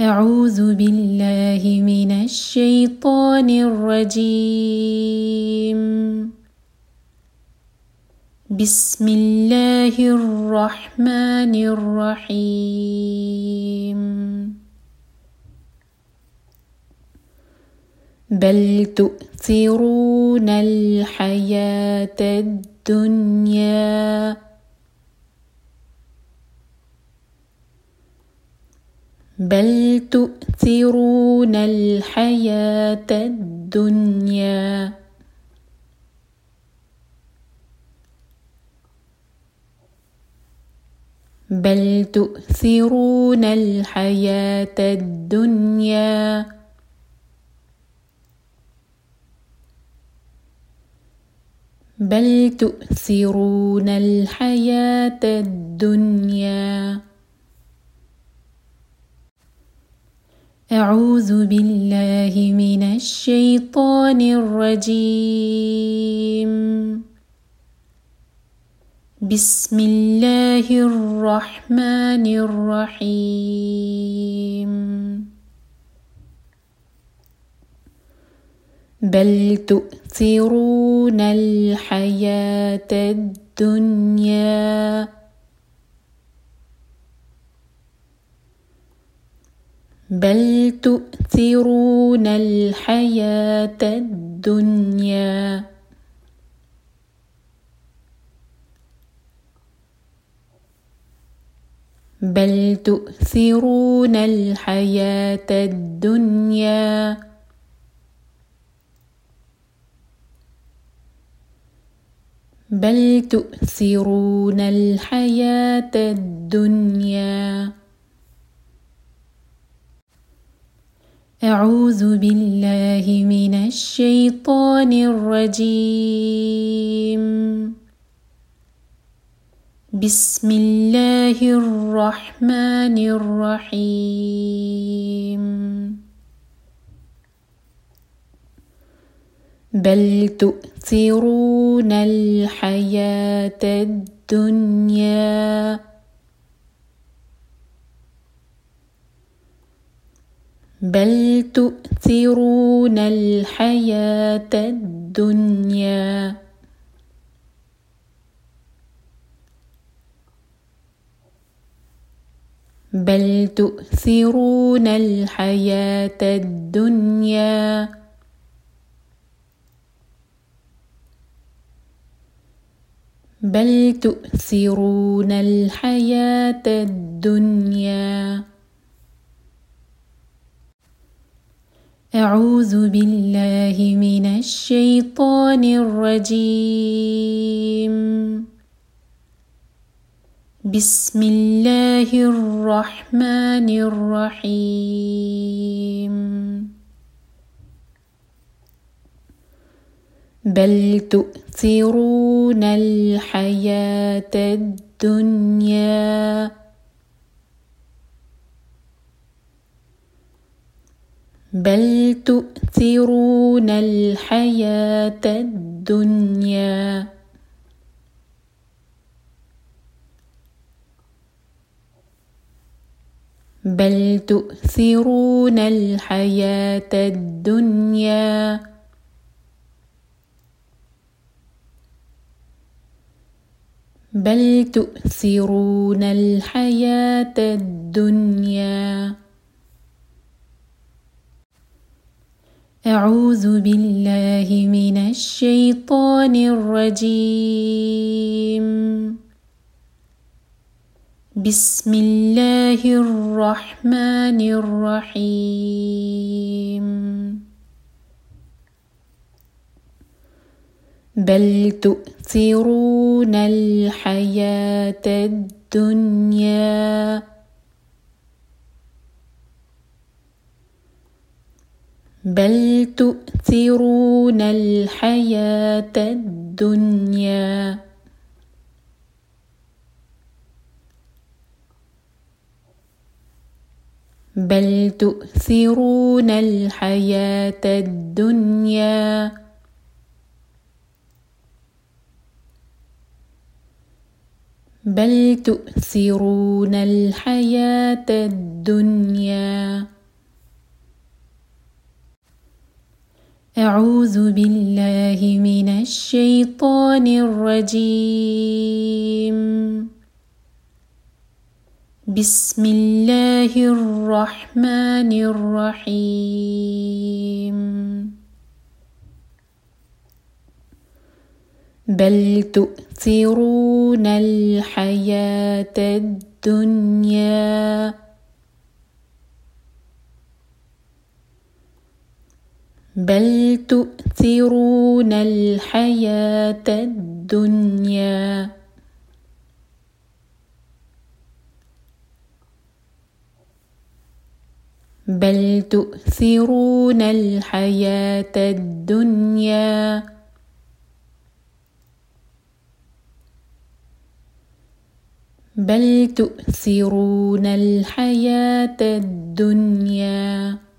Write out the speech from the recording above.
أعوذ بالله من الشيطان الرجيم. بسم الله الرحمن الرحيم. بل تؤثرون الحياة الدنيا بل تؤثرون الحياة الدنيا بل تؤثرون الحياة الدنيا بل تؤثرون الحياة الدنيا. أعوذ بالله من الشيطان الرجيم. بسم الله الرحمن الرحيم. بل تؤثرون الحياة الدنيا بل تؤثرون الحياة الدنيا بل تؤثرون الحياة الدنيا بل تؤثرون الحياة الدنيا. أعوذ بالله من الشيطان الرجيم. بسم الله الرحمن الرحيم. بل تؤثرون الحياة الدنيا بل تؤثرون الحياة الدنيا بل تؤثرون الحياة الدنيا بل تؤثرون الحياة الدنيا. أعوذ بالله من الشيطان الرجيم. بسم الله الرحمن الرحيم. بل تؤثرون الحياة الدنيا بل تؤثرون الحياة الدنيا بل تؤثرون الحياة الدنيا بل تؤثرون الحياة الدنيا. أعوذ بالله من الشيطان الرجيم. بسم الله الرحمن الرحيم. بل تؤثرون الحياة الدنيا بل تؤثرون الحياة الدنيا بل تؤثرون الحياة الدنيا بل تؤثرون الحياة الدنيا. أعوذ بالله من الشيطان الرجيم. بسم الله الرحمن الرحيم. بل تؤثرون الحياة الدنيا بل تؤثرون الحياة الدنيا بل تؤثرون الحياة الدنيا بل تؤثرون الحياة الدنيا